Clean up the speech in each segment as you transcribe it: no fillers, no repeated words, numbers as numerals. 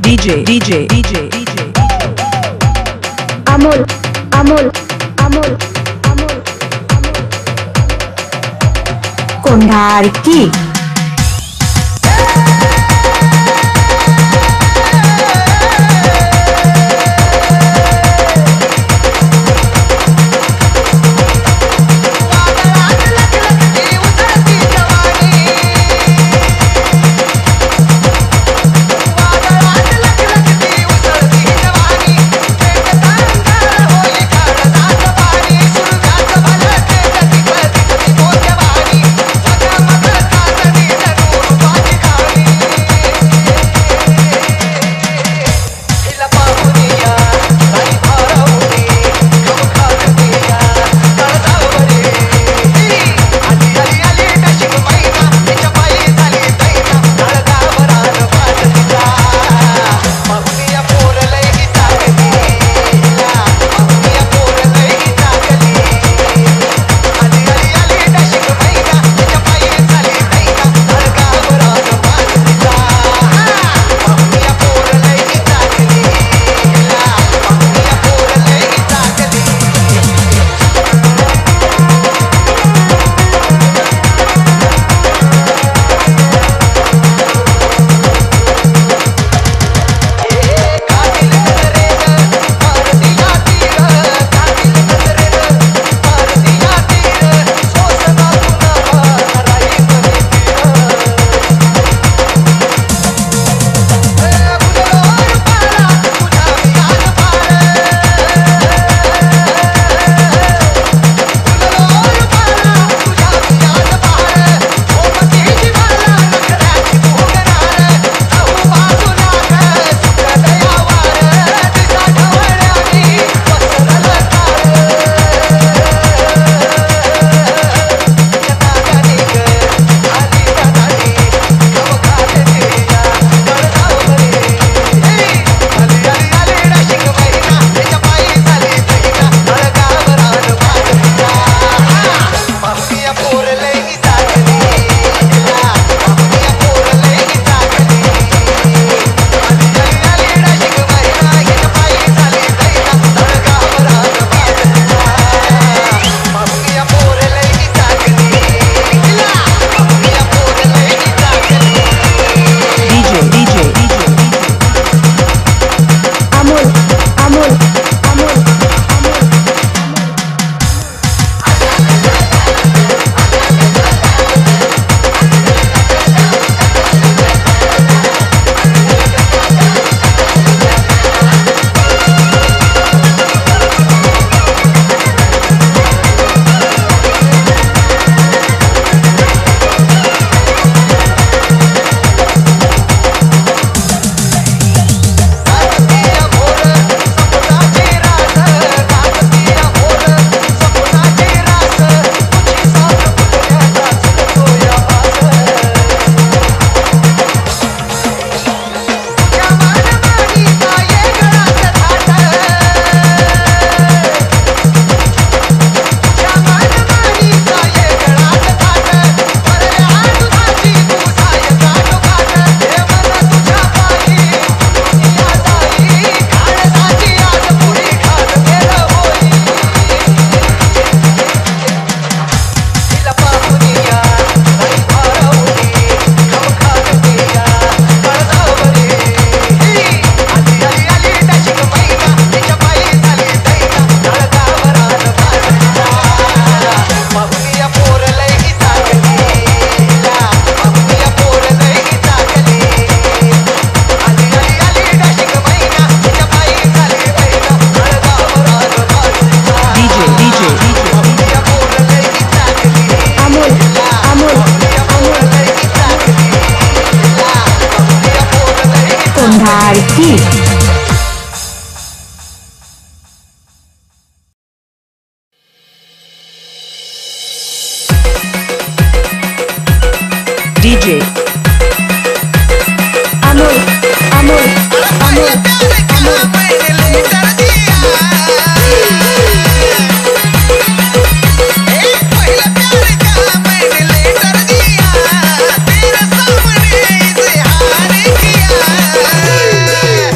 DJ Amol Amol Amol Amol कोंढार की की DJ Amol Amol Amol तेरे सामने इजहार किया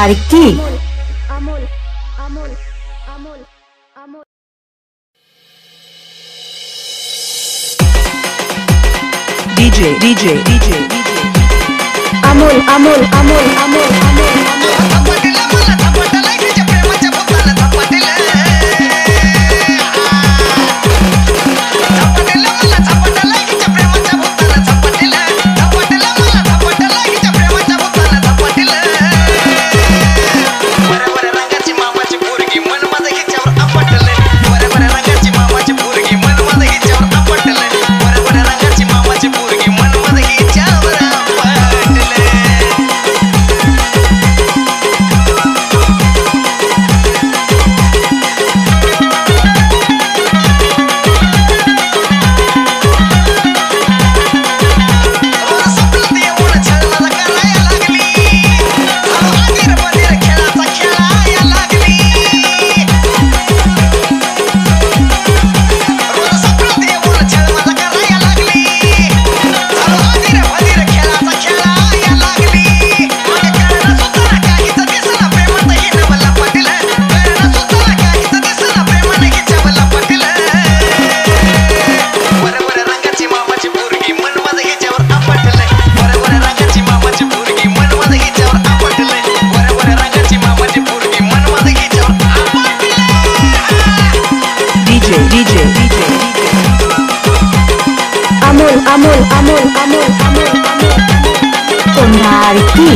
कोंढार की DJ अमोल अमोल अमोल अमोल अमोल अमोल अमोल अमोल अमोल अमोल कोंढार की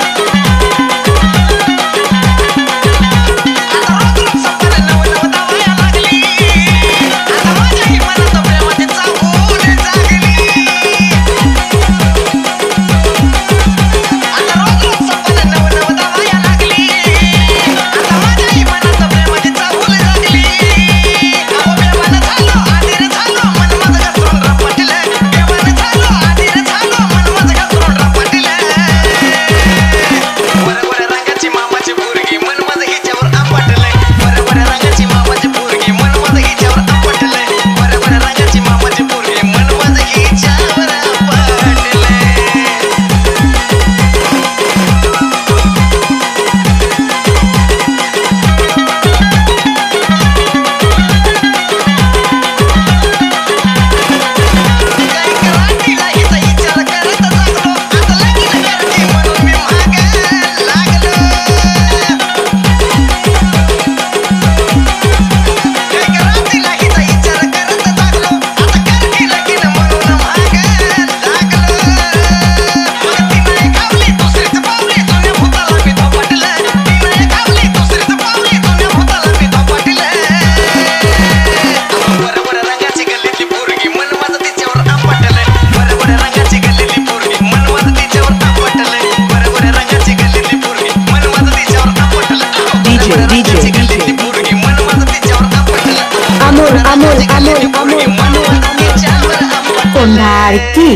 अमोल अमोल अमोल अमोल कोंढार की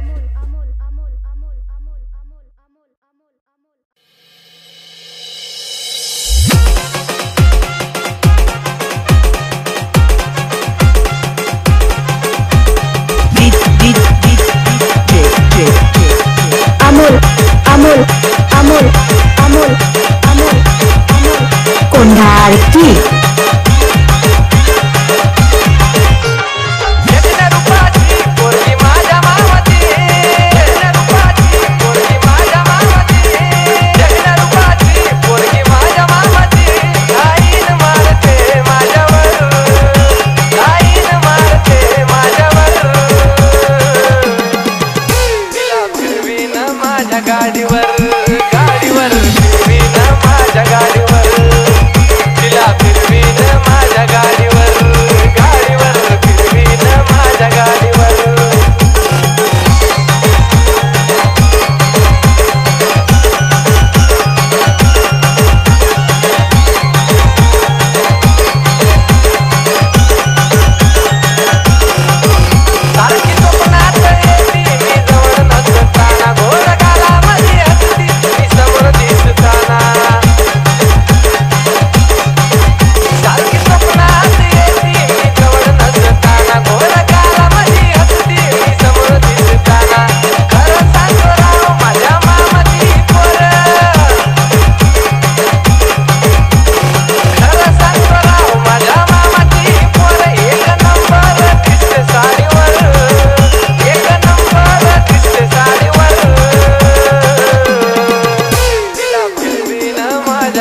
अमोल अमोल अमोल अमोल अमोल अमोल कोंढार की सारखी स्वप्नात येती मी जवळ नसताना घोर कालामध्ये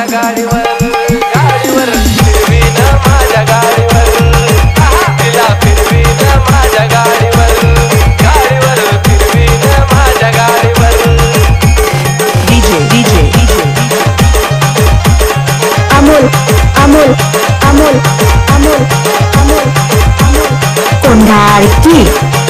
गाडीवर गाडीवर फिरवीन माझ्या गाडीवर तिला फिरवीन माझ्या गाडीवर गाडीवर फिरवीन माझ्या गाडीवर DJ Amol Amol Amol Amol Amol Amol कोंढाळकी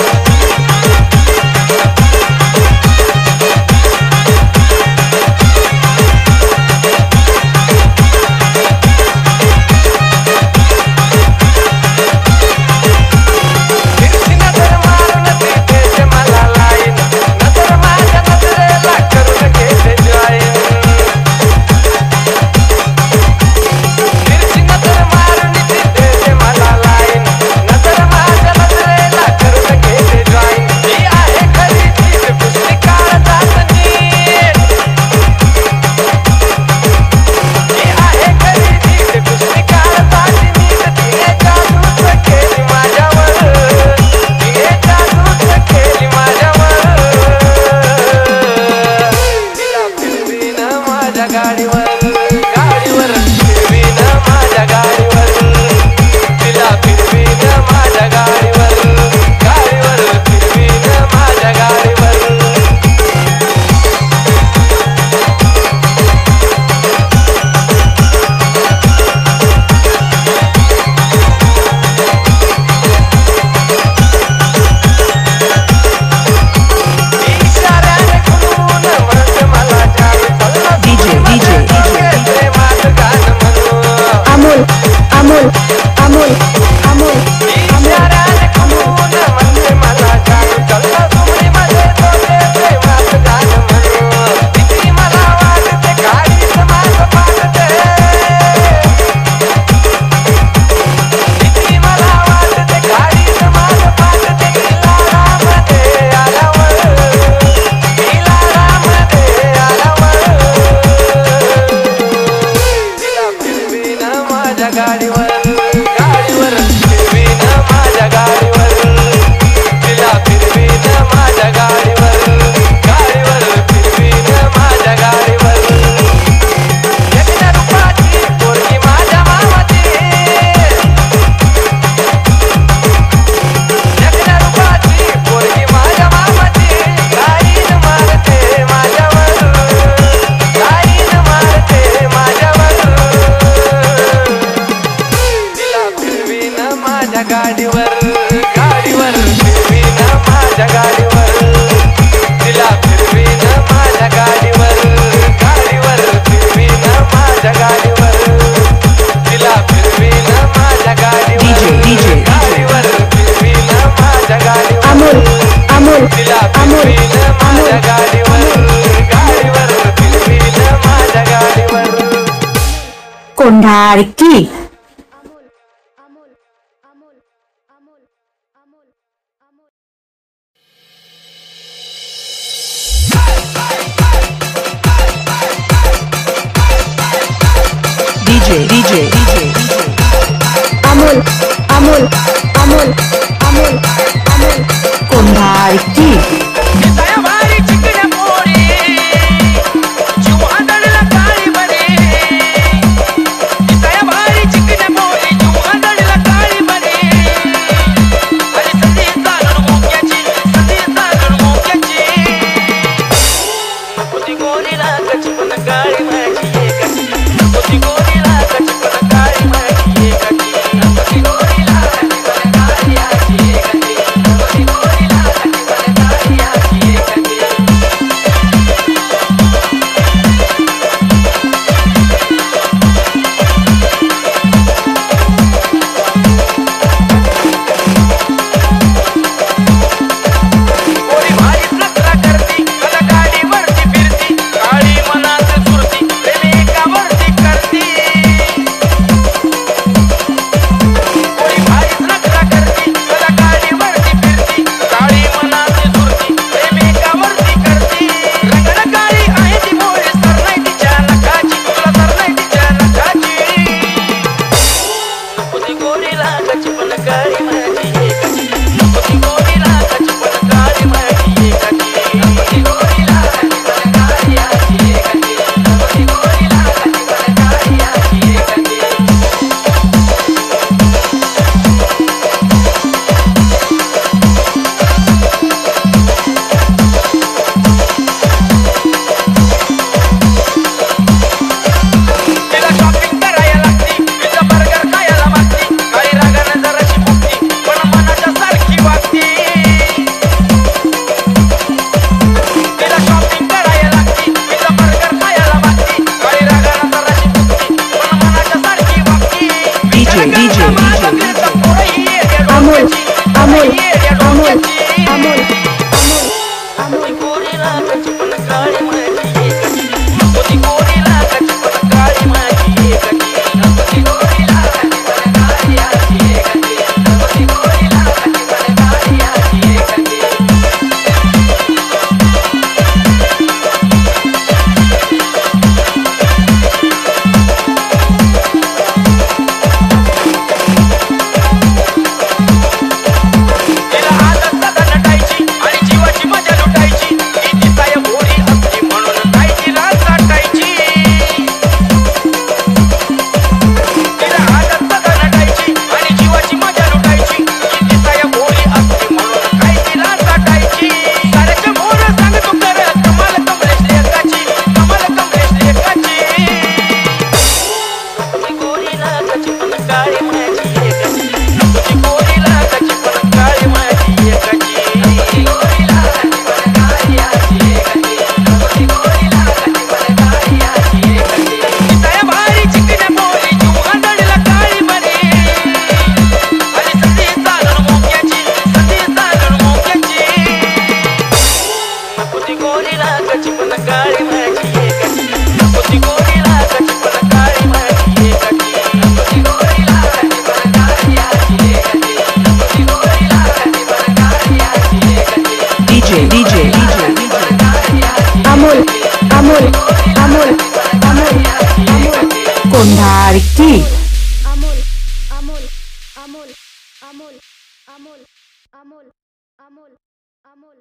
कोंढाळकी DJ Amol Amol Amol Amol Amol कोंढाळकी Yeah. गोरीला कची पण काळी माझी एकाची नको ती गोरीला कची पण काळी माझी एकाची नको ती गोरीला कची पण काळी माझी एकाची नको ती गोरीला कची पण काळी माझी एकाची DJ अमोल अमोल अमोल अमोल कोंढारकी अमोल अमोल अमोल अमोल अमोल अमोल अमोल अमोल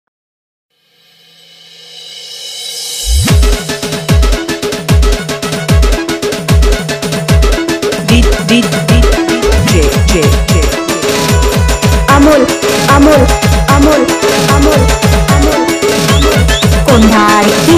अमोल अमोल अमोल अमोल अमोल कोंढारकी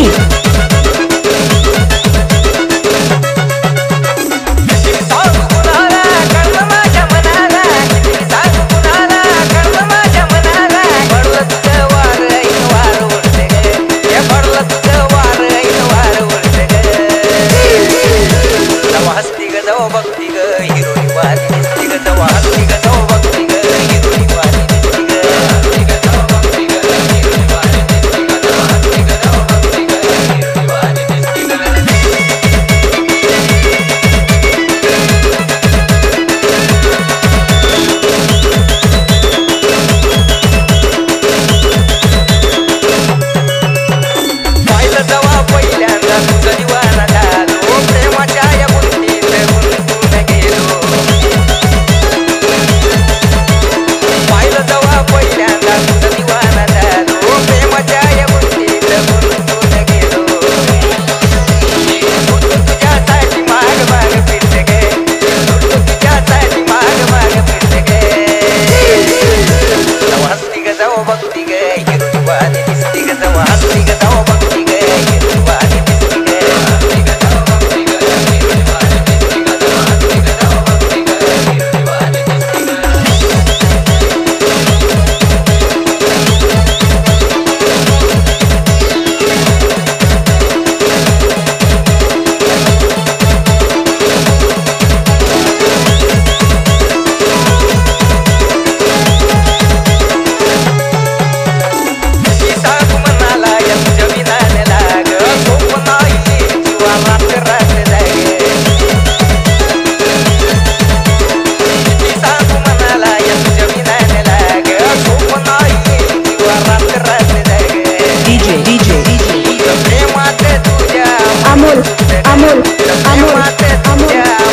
अमोल अमोल अमोल अमोल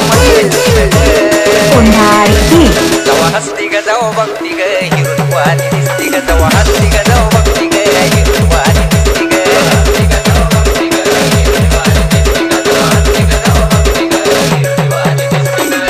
कोंढारकी हस्ती ग जाऊ बघती ग हिरवानी दिसती ग जाऊ हस्ती ग जाऊ बघती ग हिरवानी दिसती ग हस्ती ग जाऊ बघती ग हिरवानी दिसती ग जाऊ हस्ती ग जाऊ बघती ग हिरवानी दिसती ग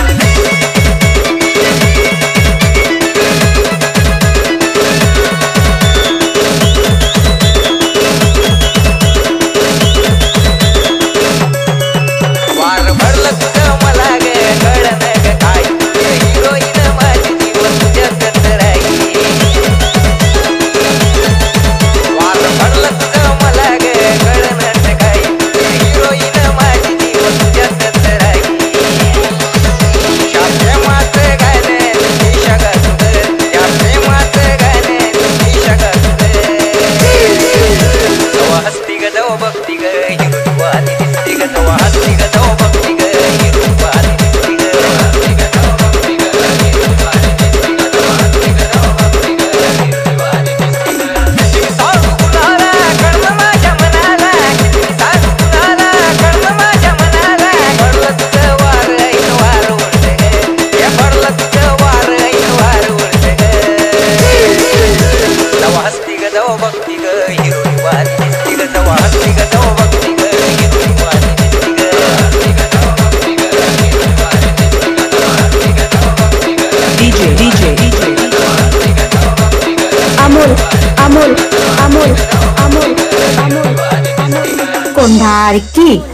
वार भरलं तुझं मला ग कळलं ग काय हिरोईन माझी जीव तुझ्यात राही वार भरलं तुझं मला ग कळलं ग काय हिरोईन माझी जीव तुझ्यात राही शास्त्रे माझं गाणं तुझी शगा तुझं शास्त्रे माझं गाणं तुझी शगा तुझं जाऊ हस्ती ग जाऊ बघती ग हिरवानी दिसती ग जाऊ हस्ती ग जाऊ बघती ग हिरवानी दिसती ग हस्ती ग जाऊ बघती ग हिरवानी दिसती ग जाऊ हस्ती ग जाऊ बघती ग हिरवानी दिसती ग सांगू कुणाला कळलं माझ्या मनाला सांगू कुणाला कळलं माझ्या मनाला पडलं तुझं वार ऐन वार उलट ग हे पडलं तुझं वार ऐन वार उलट ग जाऊ हस्ती ग जाऊ बघती ग हिरवानी दिसती ग जाऊ हस्ती ग जाऊ बघती ग हिरवानी दिसती ग हस्ती ग जाऊ बघती ग हिरवानी दिसती ग जाऊ हस्ती ग जाऊ बघती ग DJ हस्ती ग जाऊ बघती ग अमोल अमोल अमोल अमोल अमोल कोंढारकी